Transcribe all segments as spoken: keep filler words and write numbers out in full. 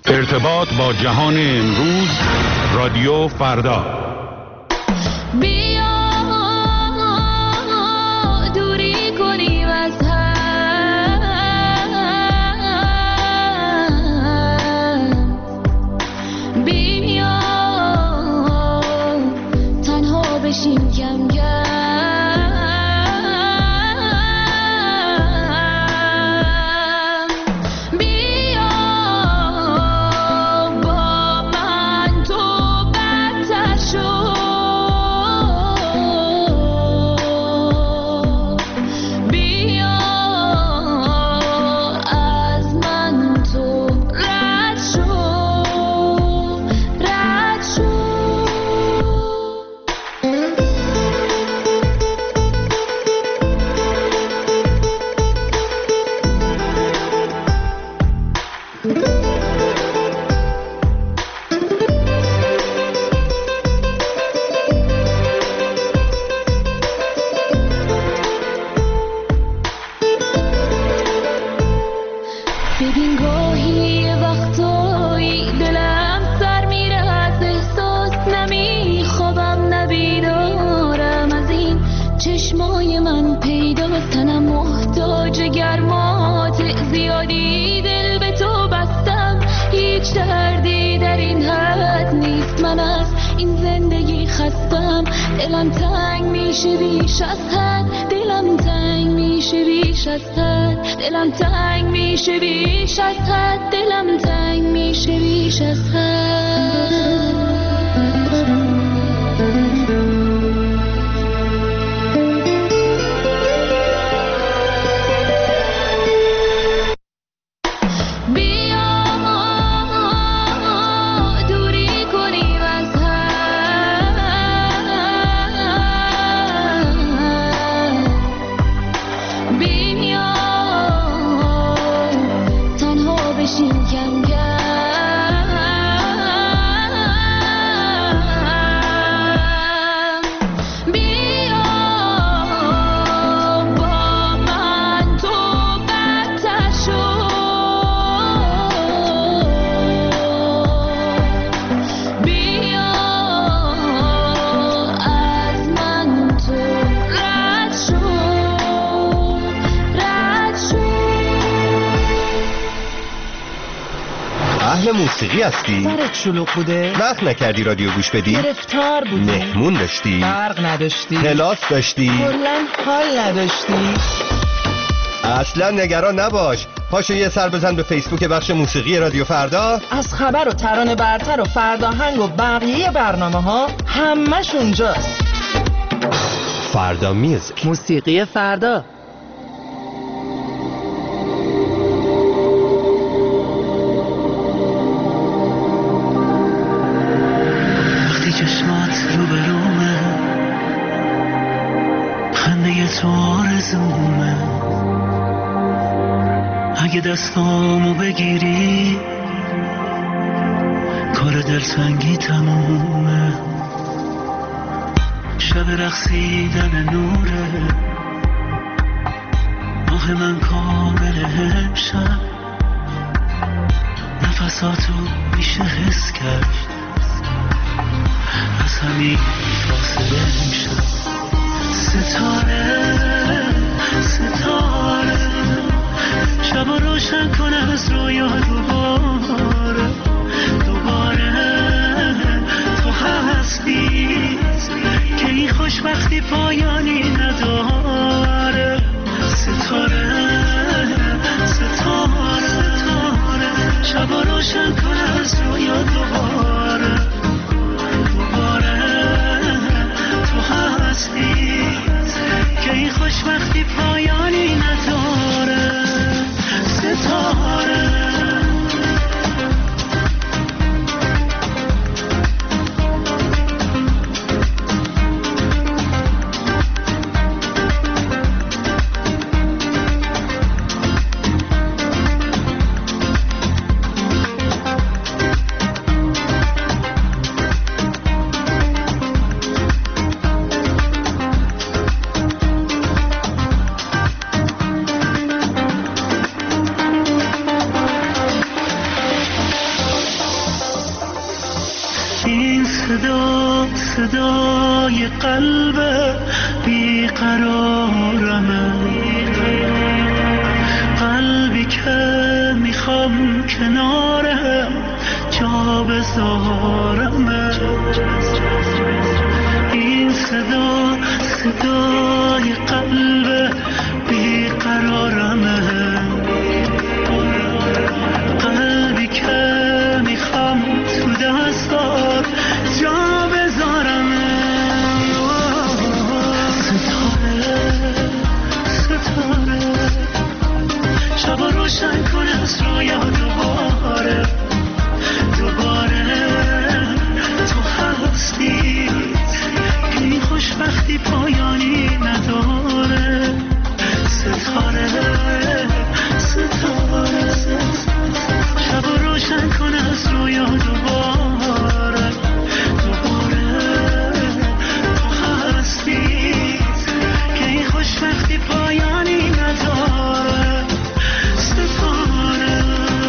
ارتباط با جهان امروز، رادیو فردا. بیا دوری کنیم از هم، بیا تنها بشیم کم کم، ببین گاهی وقتایی دلم سر میره از احساس، نمیخوابم نبیدارم از این چشمای من پیداست، تنم محتاج گرمات زیادی، دل به تو بستم هیچ دردی در این حد نیست، من از این زندگی خستم، دلم تنگ میشه بیش از حد، دلم تنگ میشه بیش از حد، دلم تنگ میشه بیش از حد، دلم تنگ میشه بیش از حد. موسیقی هستی؟ سرت شلوغ بوده؟ وقت نکردی رادیو گوش بدی؟ گرفتار بودی؟ مهمون داشتی؟ برق نداشتی؟ کلاس داشتی؟ کلاً حال نداشتی؟ اصلا نگران نباش، پاشو یه سر بزن به فیسبوک بخش موسیقی رادیو فردا. از خبر و ترانه برتر و فرداهنگ و بقیه برنامه ها همش اونجاست. فردا میوزیک، موسیقی فردا. چشمات رو برومه، خنده تو آرزومه، اگه دستامو بگیری کار دلتنگی تمومه، شب رقصیدن نوره، ماه من کامل امشب، نفساتو میشه حس کرد، از همین فاصله میشم ستاره ستاره، شب روشن کن از رویا دوباره دوباره، تو هستی که این خوشبختی پایانی نداره، ستاره ستاره ستاره، شب روشن کن از رویا دوباره که این خوشبختی پایانی نداره، ستاره صدا صدای قلب بیقرارمه، قلبی که میخوام کنارم جا بذارمه. این صدا صدای قلب بیقرارمه، قلبی که میخوام تو دستات جا بذارمه. ستاره ستاره شب روشن کن از رویا دوباره دوباره تو هستی، این خوشبختی پایانی نداره. ستاره ستاره شب روشن کن از رویا دوباره دوباره تو هستی، که این خوشبختی پایانی نداره. ستاره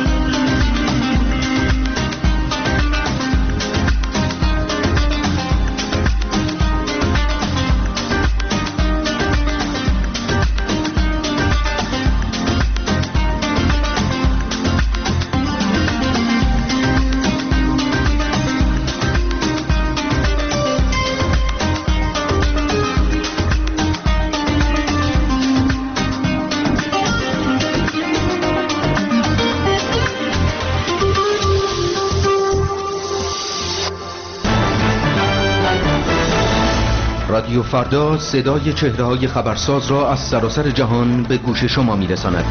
رادیو فردا صدای چهره‌های خبرساز را از سراسر جهان به گوش شما می‌رساند.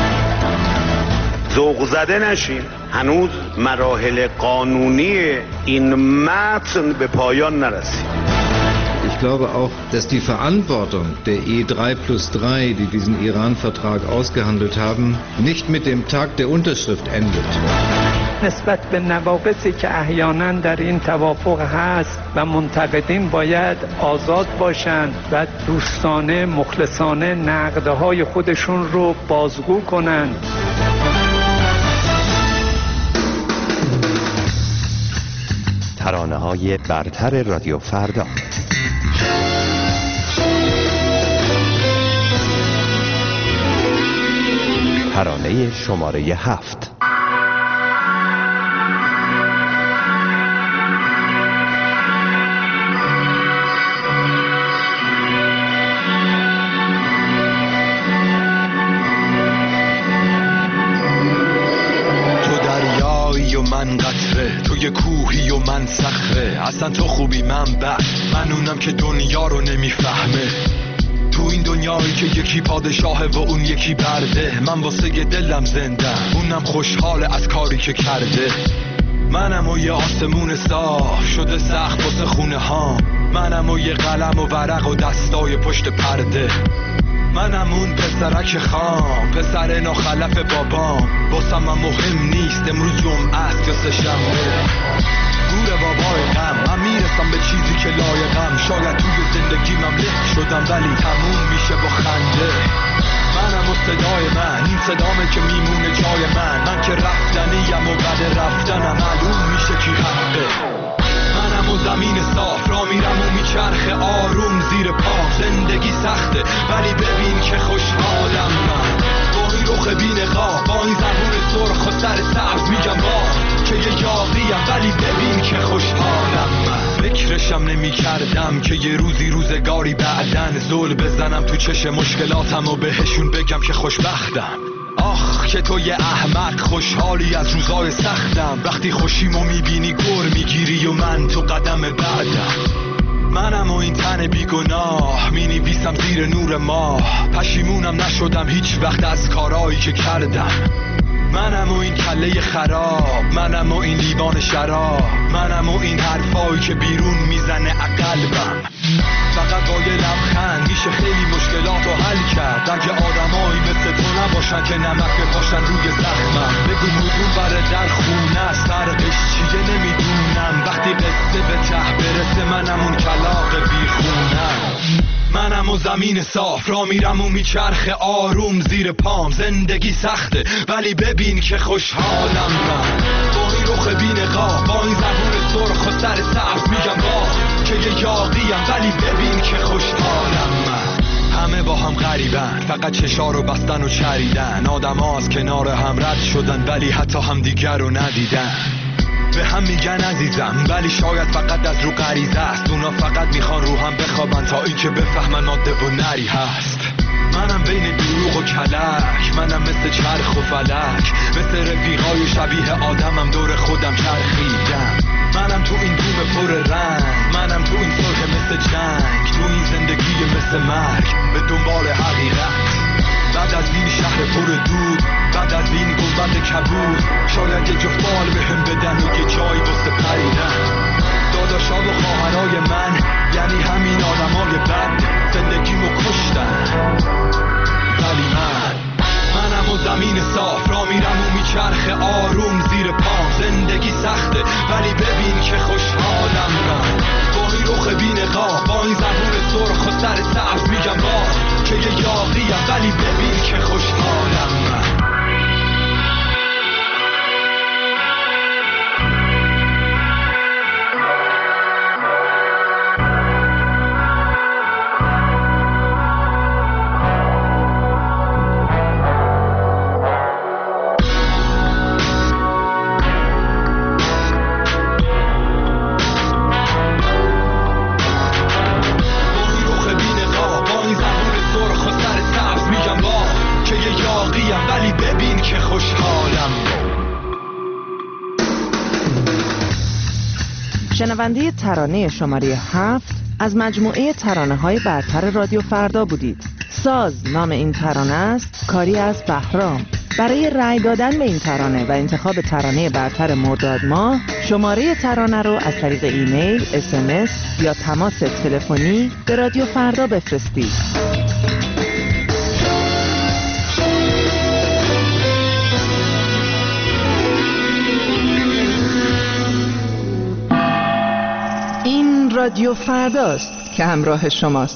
ذوق زده نشین، هنوز مراحل قانونی این متن به پایان نرسید. Ich glaube auch, dass die Verantwortung der E drei plus drei, die diesen Iran-Vertrag ausgehandelt haben, nicht mit dem Tag der Unterschrift endet. نسبت به نواقصی که احیانا در این توافق هست و منتقدین باید آزاد باشند و دوستانه مخلصانه نقدهای خودشون رو بازگو کنند. ترانه‌های برتر رادیو فردا. ترانه شماره هفت. من قطره، تو یه کوهی و من صخره، اصلا تو خوبی من بد، من اونم که دنیا رو نمیفهمه. تو این دنیایی که یکی پادشاهه و اون یکی برده، من واسه دلم زندم، اونم خوشحاله از کاری که کرده. منم و یه آسمون صاف شده سخت واسه خونه ها، منم و یه قلم و ورق و دستای پشت پرده. منم اون پسرک خام، پسر ناخلف بابام، واسم من مهم نیست امروز جمعه است یا سه شنبه. گور بابای غم، من میرسم به چیزی که لایقم، شاید توی زندگیمم له شدم ولی تموم میشه با خنده. منم و صدای من، این صدامه که میمونه جای من، من که رفتنیم و بعد رفتنم معلوم میشه کی حقه. منم و زمین صاف را میرم و میچرخه آروم زیر پام، زندگی سخته ولی ببین که خوشحالم من، با این رخ بی‌نقاب، با این زبون سرخ و سر سبز میگم با که یه یاقیم ولی ببین که خوشحالم من. فکرشم نمی کردم که یه روزی روزگاری بعدن زل بزنم تو چش مشکلاتم و بهشون بگم که خوشبختم. آخ که تو یه احمق خوشحالی از روزای سختم، وقتی خوشیمو میبینی گر میگیری و من تو قدم بعدم. منم و این تن بیگناه مینویسم زیر نور ماه، پشیمونم نشدم هیچ وقت از کارایی که کردم. منم و این کله خراب، منم و این لیوان شراب، منم و این حرفایی که بیرون میزنه قلبم. فقط با یه لبخند میشه خیلی مشکلات رو حل کرد، اگه آدمایی مثل تو نباشن که نمک بپاشن روی زخمم. بگو موضوع بره در خونه است، فرقش چیه نمیدونم، وقتی قصه به ته برسه منم اون کلاغ بیخونم. منم و زمین صاف را میرم و میچرخه آروم زیر پام، زندگی سخته ولی ببین که خوشحالم من، با این رخ بی‌نقاب با این زبون سرخ و سر سبز میگم با که یه یاغیم ولی ببین که خوشحالم من. همه با هم غریبن، فقط چشا رو بستن و چریدن. آدم ها از کنار هم رد شدن ولی حتی هم دیگر رو ندیدن. به هم میگن عزیزم ولی شاید فقط از رو غریزه است. اونا فقط میخوان رو هم بخوابن تا اینکه بفهمن عاده و نری هست. منم بین دروغ و کلک، منم مثل چرخ و فلک، مثل رفیقای شبیه آدمم دور خودم چرخیدم. منم تو این دوم پر رنگ، منم تو این سرخ مثل جنگ، تو این زندگی مثل مرگ به دنبال حقیقت. بعد از این شهر پر دود، بعد از این گنبد کبود، شاید یه جفت بال بهم بدن و یه جایی واسه پریدن. داداشا و خواهرای من یعنی همین آدمای بد زندگیمو کشتن. ولی من منم و زمین صاف را میرم و میچرخه آروم زیر پام. زندگی سخته ولی ببین که خوشحالم من. با این رخ بی‌نقاب با این زبون سرخ و سر سبز میگم با که یه یاغیم ولی ببین که خوشحالم من. شنونده ترانه شماره هفت از مجموعه ترانه‌های برتر رادیو فردا بودید. ساز نام این ترانه است، کاری از بهرام. برای رأی دادن به این ترانه و انتخاب ترانه برتر مرداد ماه، شماره ترانه رو از طریق ایمیل، اس ام اس یا تماس تلفنی به رادیو فردا بفرستید. این رادیو فرداست که همراه شماست.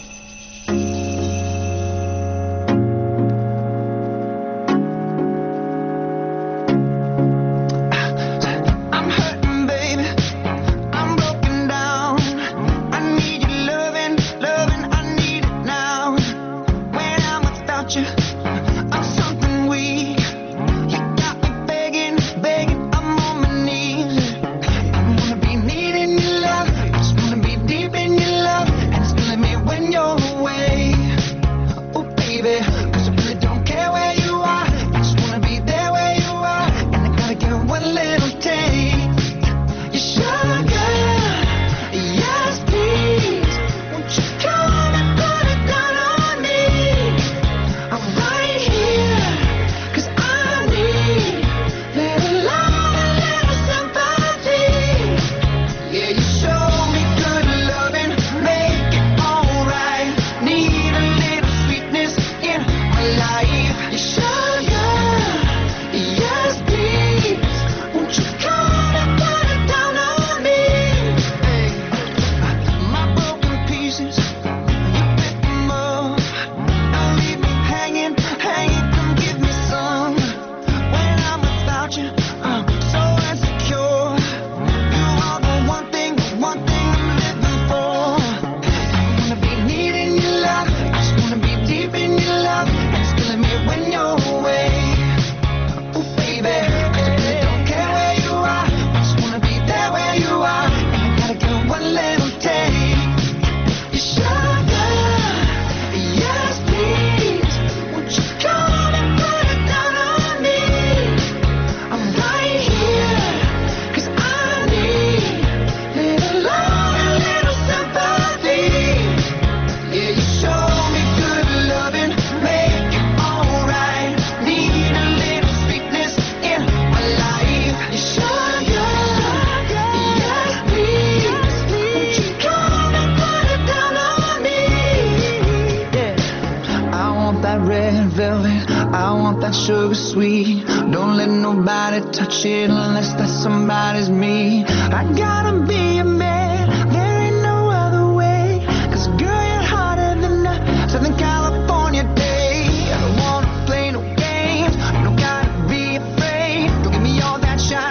Sugar sweet, don't let nobody touch it unless that somebody's me. I gotta be a man, there ain't no other way. Cause girl, you're hotter than a Southern California day. I don't wanna play no games, you don't gotta be afraid. Don't give me all that shy,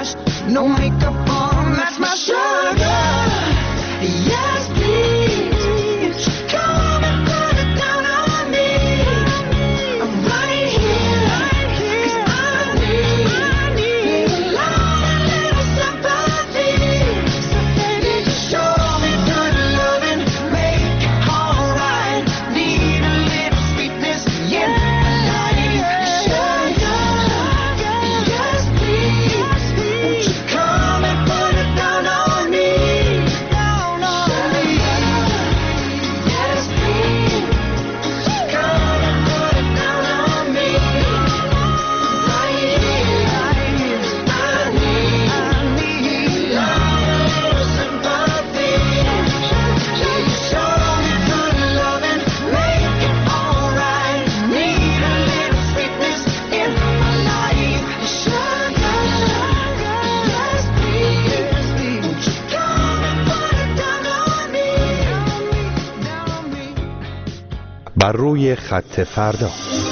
no makeup on, that's my sugar. Yes, please, come and put it down on me. I'm right here, 'cause I need a lot of little sympathy. So baby, just show me good loving, make it alright. Need a little sweetness in my life. Sugar, yes please, won't you come and put it down on me? Down on me. Yes please, come and put it down on me. Right here, right here, I need, I need a little sympathy. Please show me good loving, make it alright. Need a little sweetness in my life. Sugar, yes please, won't you come and put it down on me? Down on me. بر روی خط فردا.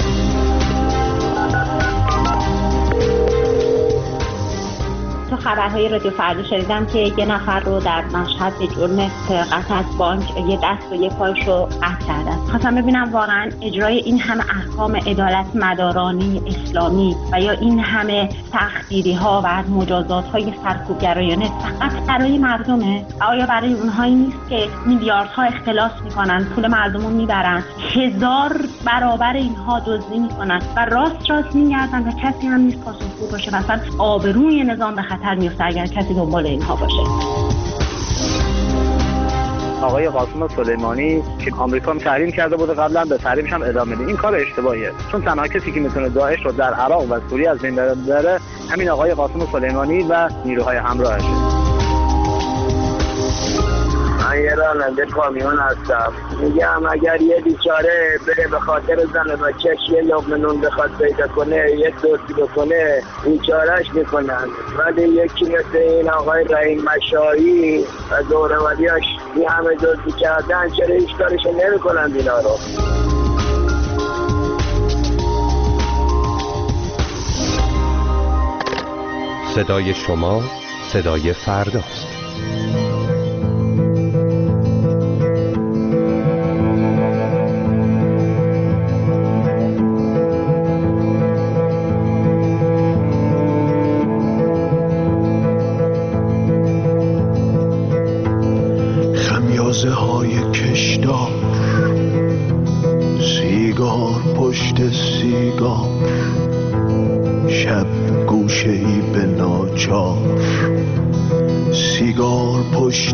تو خبرهای رادیو فردا شنیدم که یه نفر رو در مشهد به جرم سرقت از بانک یه دست و یه پایش رو قطع کردن. خواستم ببینم واقعا اجرای این همه احکام عدالت مدارانی اسلامی و یا این همه تخدیری ها و مجازات های سرکوبگرایانه فقط برای مردمه؟ آیا برای اونهایی نیست که میلیاردها اختلاس میکنن، پول مردم رو میبرن، هزار برابر اینها دزدی میکنن و راست راست میگردن و کسی هم نیست پاسخگو باشه؟ مثلا آبروی نظام به خطر میفته اگر کسی دنبال اینها باشه. آقای قاسم سلیمانی که آمریکا تحریم کرده بوده قبلا، به تحریمش هم ادامه میده. این کار اشتباهیه، چون تنها کسی که میتونه داعش رو در عراق و سوریه از بین ببره همین آقای قاسم سلیمانی و نیروهای همراهشه. من یه راننده کامیون هستم. میگم اگر یه بیچاره بره به خاطر زن و بچه‌ش یه لقمه نون بخواد پیدا کنه، یه دزدی بکنه، بیچارهش میکنن. ولی یکی مثل این آقای رحیم مشایی و دوره‌وریاش این همه دزدی کردن، چرا هیچ کارشو نمیکنن اینا رو؟ صدای شما صدای فرداست. خمیازه های کشدار، سیگار پشت سیگار، شب گوشه ای به ناچار، سیگار پشت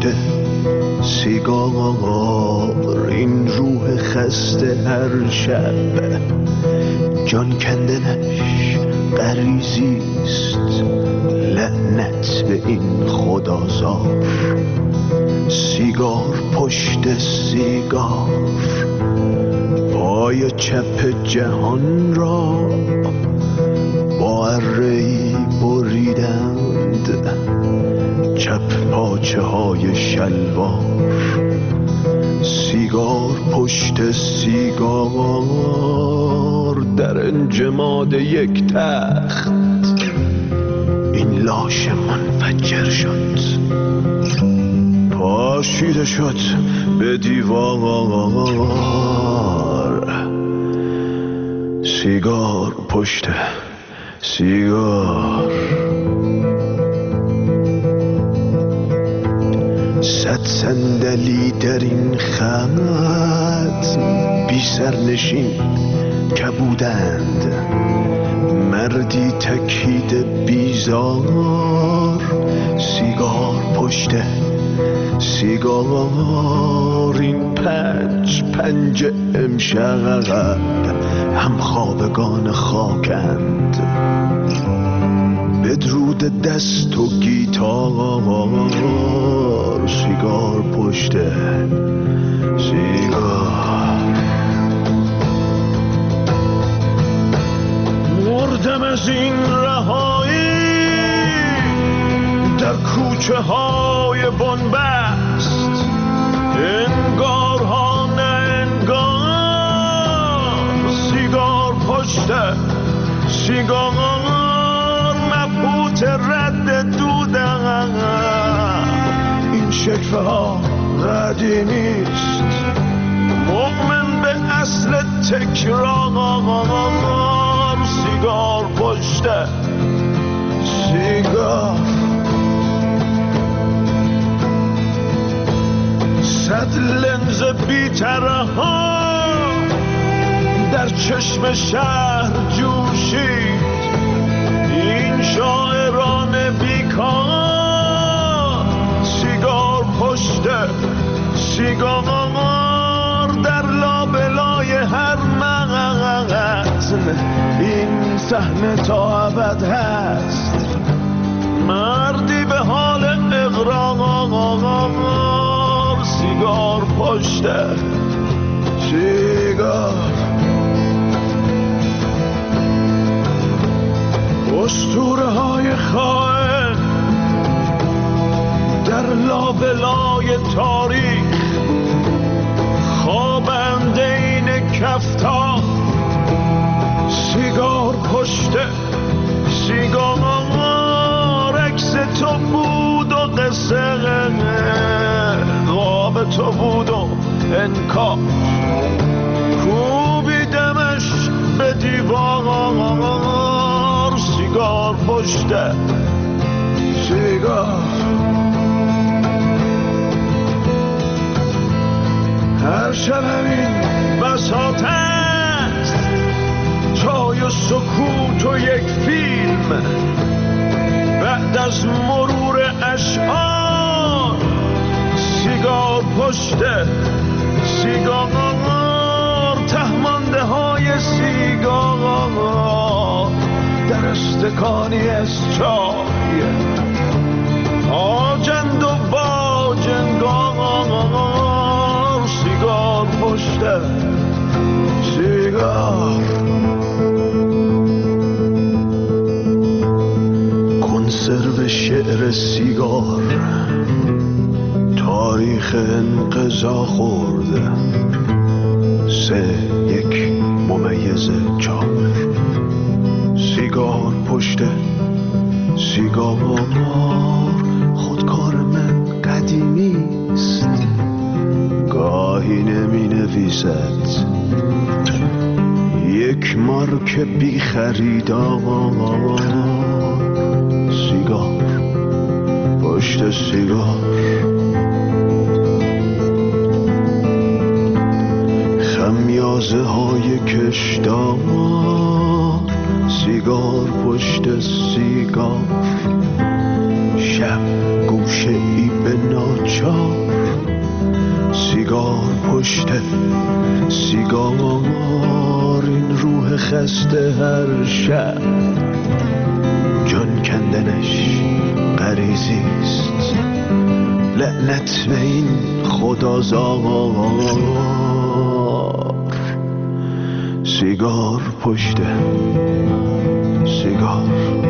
سیگار، این روح خسته هر شب جان کندنش غریزیست، لعنت به این خدازار. سیگار پشت سیگار، پای چپ جهان را با اره‌ای بریدند، چپ پاچه های شلوار. سیگار پشت سیگار، در انجماد یک تخت این لاش منفجر شد، پاشیده شد به دیوار. سیگار پشت سیگار، صد صندلی در این خط بی سرنشین کبودند، مردی تکیده بیزار. سیگار پشت سیگار، این پنج پنج امشب هم خوابگان خاکند، بدرود دست و گیتار. سیگار پشت سیگار، مردم از این رهایی در کوچه های بنبست، انگار ها نه انگار. سیگار پشت سیگار، مبهوت رد دود شکفه ها قدیمیست، مؤمن به اصل تکرار، سیگار پشته سیگار، صد لنز بی‌تره ها در چشم شهر جوشید، این شاعران بیکار، سیگار پشته سیگار، در لابلای هر مغزن این صحنه تا ابد هست، مردی به حال اقرار، سیگار پشته سیگار. اسطوره های خائن در لابلای تاریخ، خوابنده این کفتار، سیگار پشته سیگار، عکس تو بود و قصه خواب تو بود و انکار، کوبیدمش به دیوار، سیگار پشته سیگار. هر شب همین بساط است، چای و سکوت و یک فیلم، بعد از مرور اشعار، سیگار پشته سیگار، تهمانده های سیگار در استکانی از چای، آجند و باجنگار، سیگار پشته سیگار. کنسرو شعر سیگار تاریخ انقضا خورده، سه یک ممیز چهار، سیگار پشته سیگار، خودکار من قدیمیست، گاهی نمی نویسد، یک مارک بی خریدار، سیگار پشت سیگار. خمیازه های کشدار، سیگار پشت سیگار، شب گوشه ای به ناچار، سیگار پشت سیگار. این روح خسته هر شب جان کندنش غریزیست، لعنت به این خدازار، سیگار پشت سیگار.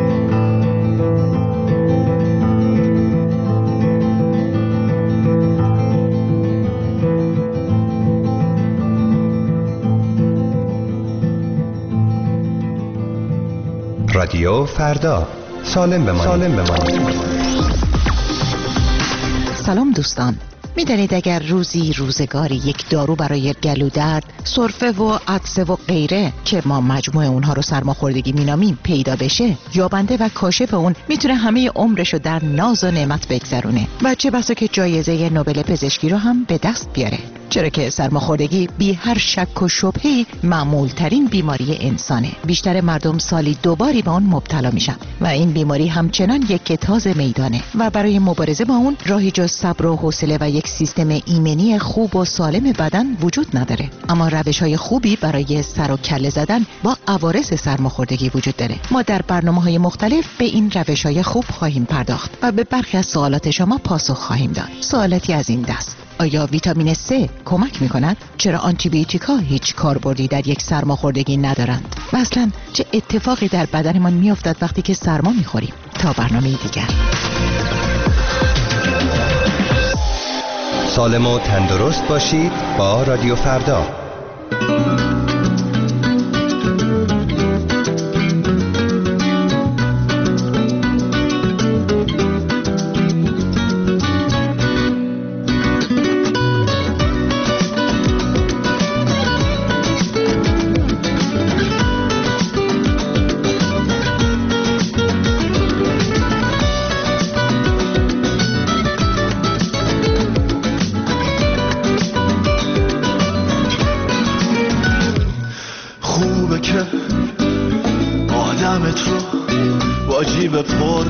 رادیو فردا، سالم بمانید. سالم بمانید. سلام دوستان، میدانید اگر روزی روزگاری یک دارو برای گلو درد، سرفه و عطسه و غیره که ما مجموعه اونها رو سرماخوردگی مینامیم پیدا بشه، یابنده و کاشف اون میتونه همه عمرش رو در ناز و نعمت بگذرونه و چه بسا که جایزه نوبل پزشکی رو هم به دست بیاره، چرا که سرماخوردگی بی هر شک و شبهه‌ای معمول ترین بیماری انسانه. بیشتر مردم سالی دوباری به اون مبتلا میشن و این بیماری همچنان یک کتاز میدانه و برای مبارزه با اون راهی جز صبر و حوصله و یک سیستم ایمنی خوب و سالم بدن وجود نداره. اما روش‌های خوبی برای سر و کله زدن با عوارض سرماخوردگی وجود داره. ما در برنامه‌های مختلف به این روش‌های خوب خواهیم پرداخت و به برخی از سوالات شما پاسخ خواهیم داد. سوالاتی از این دست: آیا ویتامین C کمک می‌کند؟ چرا آنتی بیوتیکا هیچ کاربردی در یک سرماخوردگی ندارند؟ و اصلاً چه اتفاقی در بدنمان می‌افتد وقتی که سرما می‌خوریم؟ تا برنامه دیگر. سالم و تندرست باشید با رادیو فردا.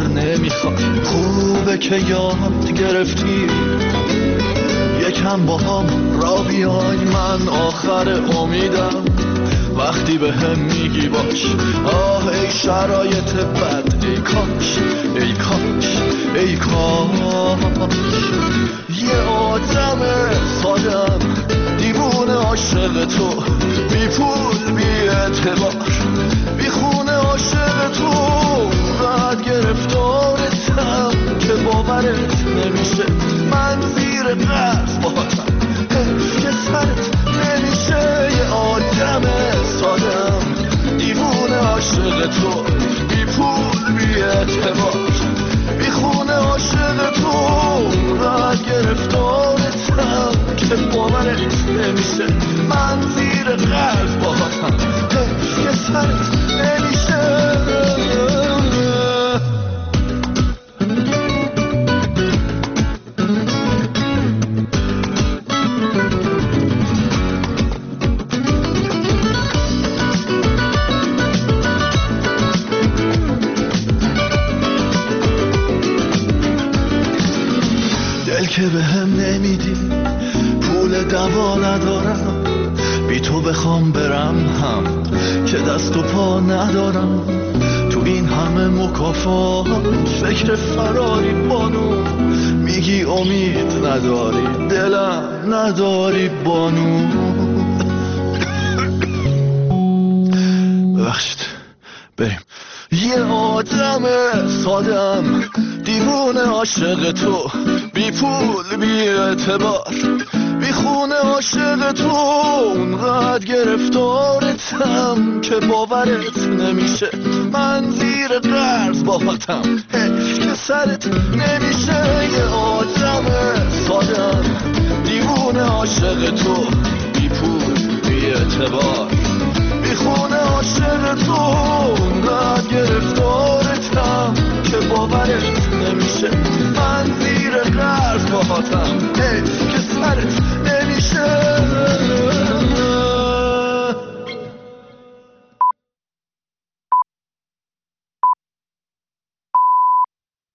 نمیخواد. خوبه که یاد گرفتی یکم با هم را بیای، من آخر امیدم وقتی به هم میگی باش. آه ای شرایط بد، ای کاش ای کاش ای کاش یه آدم سادم دیوونه عاشق تو، بی پول بی اعتبار بی خونه عاشق تو، بعد گرفتارتم که باورت نمیشه، من زیر قرض باهاتم حیف که سرت نمیشه. یه آدم سادم دیوونه عاشق تو، بی پول بی اعتبار بی خونه عاشق تو، بعد گرفتارتم که باورت نمیشه، من زیر قرض باهاتم حیف که سرت نمیشه. که به هم nemiدی پول دوا ندارم، بی تو بخوام برم هم که دست و پا ندارم، تو این همه مکافات فکر فراری بانو، میگی امید نداری دلم نداری بانو. ببخشید بریم. یه آدم سادم دیوونه عاشق تو، بی پول بی اعتبار بی خونه عاشق تو، اونقدر گرفتارتم که باورت نمیشه، من زیر قرض باهاتم حیف که سرت نمیشه. یه آدم سادم دیوونه عاشق تو، بی پول بی اعتبار بی خونه عاشق تو، اونقدر گرفتارتم که باورت نمیشه، من زیر قرض باهاتم حیف که سرت نمیشه.